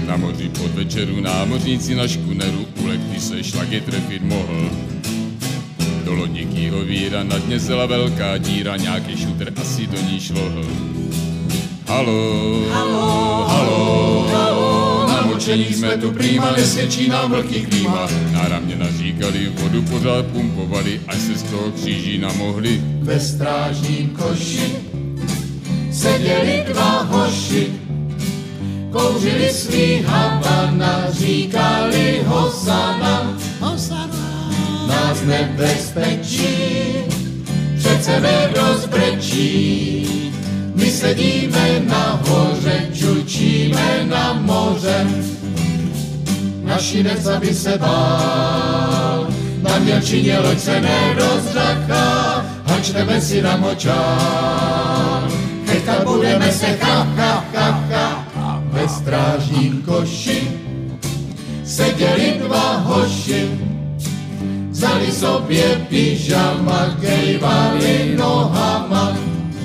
Na moři pod večeru námořníci na škuneru ulekli se, šlak je trefit mohl. Do lodníkýho víra na dně zela velká díra, nějaký šutr asi do ní šlohl. Halo, halo, halo, halo, na močení jsme tu prýma, nesvědčí nám vlhký klíma. Na ramě naříkali, vodu pořád pumpovali, až se z toho kříží namohli. Ve strážním koši seděli dva hoši, kouřili svý Havana, říkali Hosana, Hosana. Nás nebezpečí přece nerozbrečí, my sedíme nahoře, čučíme na moře. Našinec, aby se bál, na mělčině loď se nerozřaká, hačneme si na močál, chechtat budeme se ha, ha, ha, ha. A ve strážním koši seděli dva hoši, vzali sobě pyžama, kejvali nohama.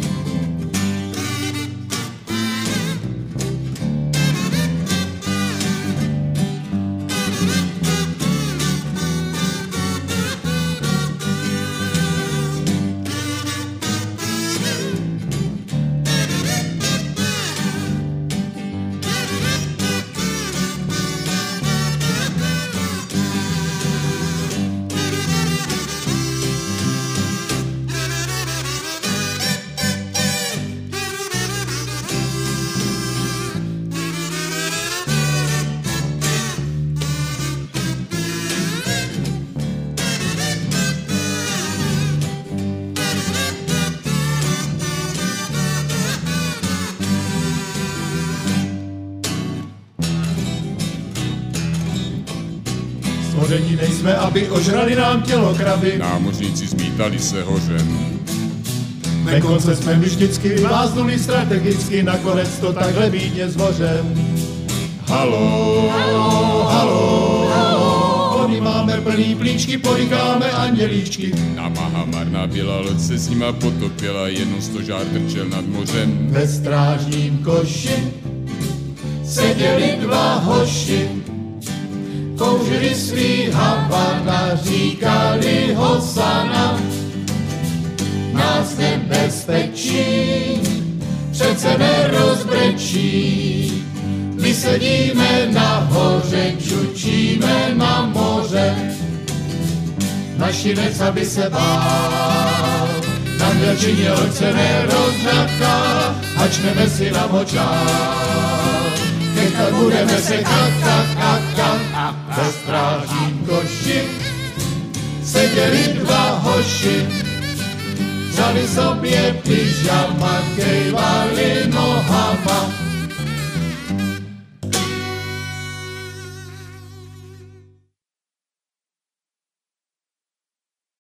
Stvoření nejsme, aby ožrali nám tělo kraby. Námořníci zmítali se hořem. Ve konce jsme my vždycky vyváznuli strategicky, nakonec to takhle bídně s mořem. Halo, halo, halo, halo, oni máme plný plíčky, polikáme andělíčky. Námaha marná bělá loď se s nima potopila, jenom stožár trčel nad mořem. Ve strážním koši seděli dva hoši, kouřili svý Havana, říkali Hosana. Nás nebezpečí přece nerozbrečí, my sedíme nahoře, čučíme na moře. Našinec, aby se bál, na mělčině loď se nerozřaká, hačneme si na močál, chechtat budeme se ha, ha, ha, ha. Ve strážním koši seděli dva hoši, vzali sobě pyžama, kejvali nohama.